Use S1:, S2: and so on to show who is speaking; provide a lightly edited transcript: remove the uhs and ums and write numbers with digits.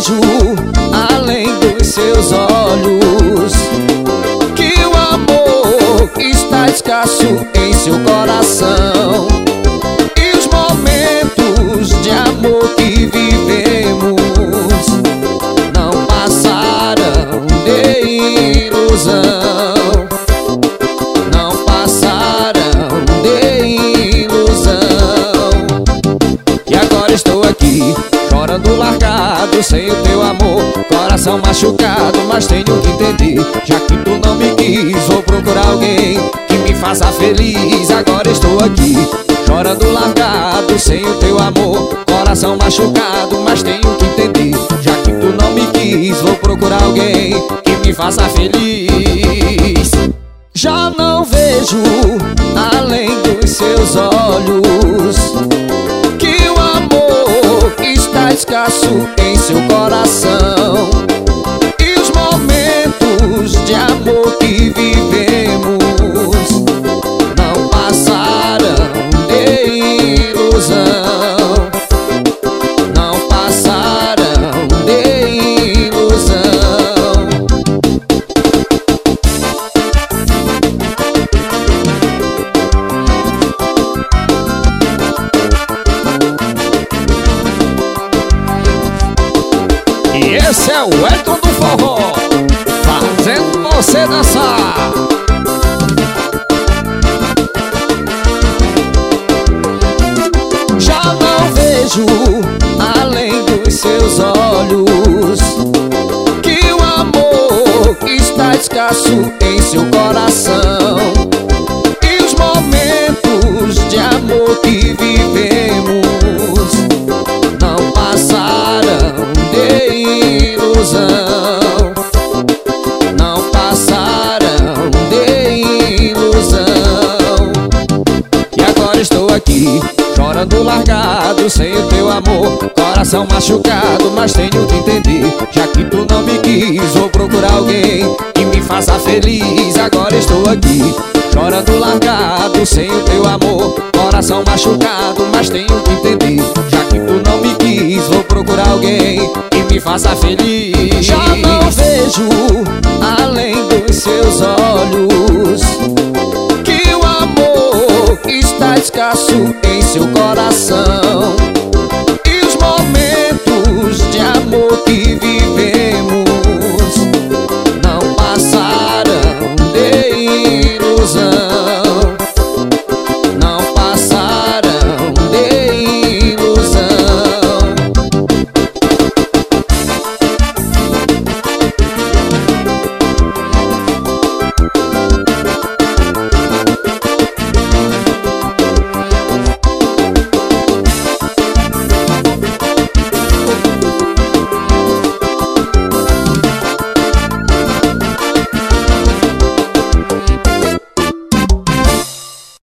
S1: vejo, além dos seus olhos, que o amor está escasso em seu coração. E os momentos de amor que vivemos não passaram de ilusão. Não passaram de ilusão. E agora estou aqui, chorando largado, sem o teu amor, coração machucado, mas tenho que entender. Já que tu não me quis, vou procurar alguém que me faça feliz. Agora estou aqui, chorando largado, sem o teu amor, coração machucado, mas tenho que entender. Já que tu não me quis, vou procurar alguém que me faça feliz. Já não vejo, além dos seus olhos, que o amor está escasso em seu coração. E os momentos de amor que vivemos não passaram de ilusão. Não passaram de ilusão. E esse é o Elton do Forró, fazendo você dançar. Já não vejo, além dos seus olhos, que o amor está escasso em seu coração. E os momentos de amor que vivemos não passaram de ilusão. Não passaram de ilusão. E agora estou aqui, chorando largado, sem o teu amor, coração machucado, mas tenho que entender. Já que tu não me quis, vou procurar alguém que me faça feliz. Agora estou aqui, chorando largado, sem o teu amor, coração machucado, mas tenho que entender. Já que tu não me quis, vou procurar alguém que me faça feliz. Já não vejo, além dos seus olhos, que o amor está escasso em seu coração.